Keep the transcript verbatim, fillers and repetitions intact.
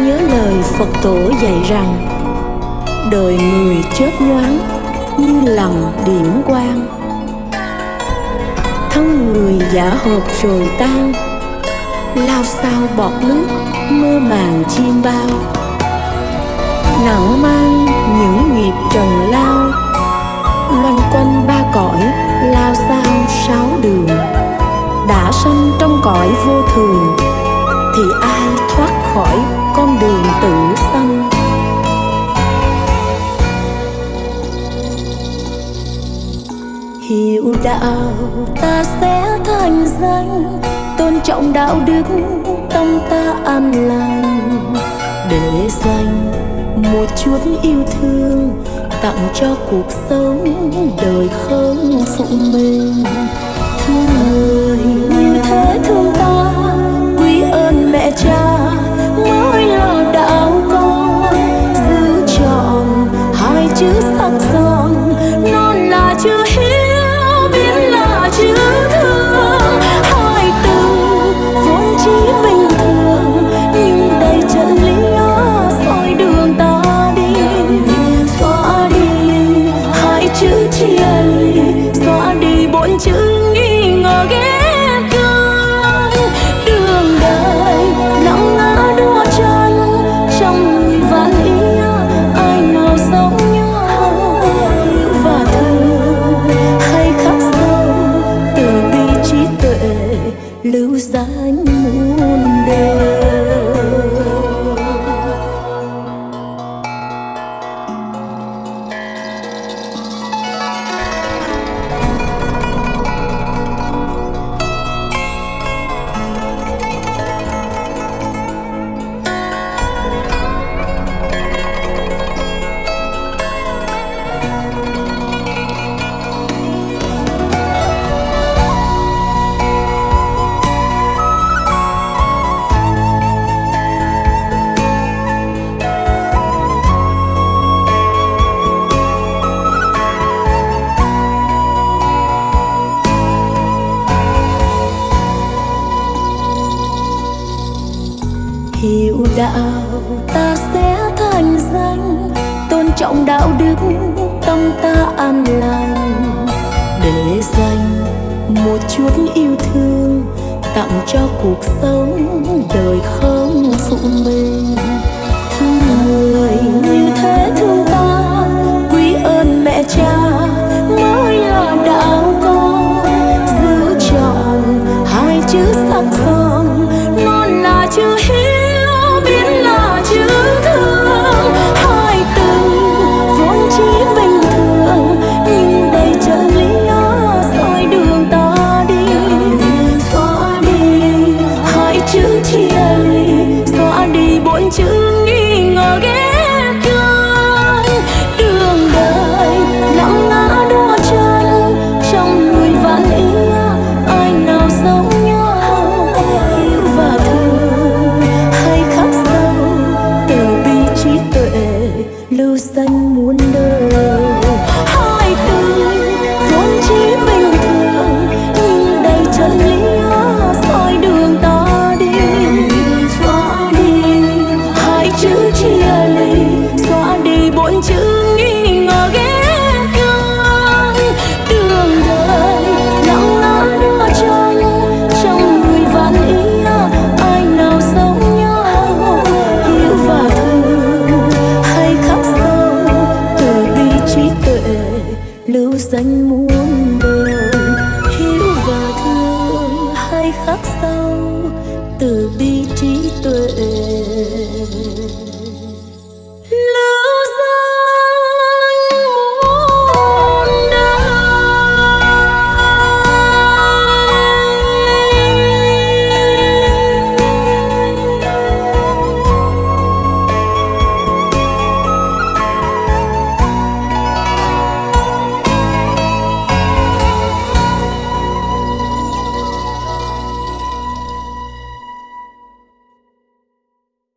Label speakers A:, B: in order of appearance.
A: nhớ lời Phật tổ dạy rằng đời người chớp nhoáng như lằn điểm quang, thân người giả hợp rồi tan, lao sao bọt nước mơ màng chim bao. Nặng mang những nghiệp trần lao, loanh quanh ba cõi lao sao sáu đường. Đã sanh trong cõi vô thường thì ai thoát khỏi con đường tử sanh. Hiểu đạo ta sẽ thành danh, tôn trọng đạo đức tâm ta an lành, để dành một chút yêu thương tặng cho cuộc sống đời không phụ mình. Thương người như thế thương ta, quý ơn mẹ cha mới là đạo con. Giữ trọn hai chữ sắc son, non là chữ hiếu, biến là chữ thương. Hai từ vốn chỉ bình thường nhưng đầy chân lý soi đường ta đi. Xóa đi hai chữ chia ly, xóa đi bốn chữ nghi ngờ ghét gớm. Đường đời nặng ngã đua tranh, trong người vạn ý ai nào sống nhau hiểu và thương, hay khắc sâu từ bi trí tuệ lưu danh muôn đời. Hiểu đạo ta sẽ thành danh, tôn trọng đạo đức tâm ta an lành, để dành một chút yêu thương tặng cho cuộc sống đời không phụ mình. Thương người như thế thương ta, quý ơn mẹ cha mới là đạo con. Giữ trọn hai chữ sắc son, non là chữ hiếu, biến là chữ thương. Hai từ vốn chỉ bình thường nhưng đầy chân lý soi đường ta đi. Xóa đi hai chữ chia ly, xóa đi bốn chữ nghi ngờ ghét gớm. Đường đời nặng ngã đua tranh, trong người vạn ý ai nào sống nhau hiểu và thương, hay khắc sâu từ bi trí tuệ lưu danh muôn đời. Hai từ vốn chỉ bình thường nhưng đầy chân lý soi đường ta đi. Xóa đi hai chữ chia ly, xóa đi bốn chữ nghi ngờ ghét gớm. Đường đời nặng ngã đua tranh, trong người vạn ý ai nào sống nhau hiểu và thương, hay khắc sâu từ bi trí tuệ lưu danh muôn đời. Hiểu và thương hay khắc sâu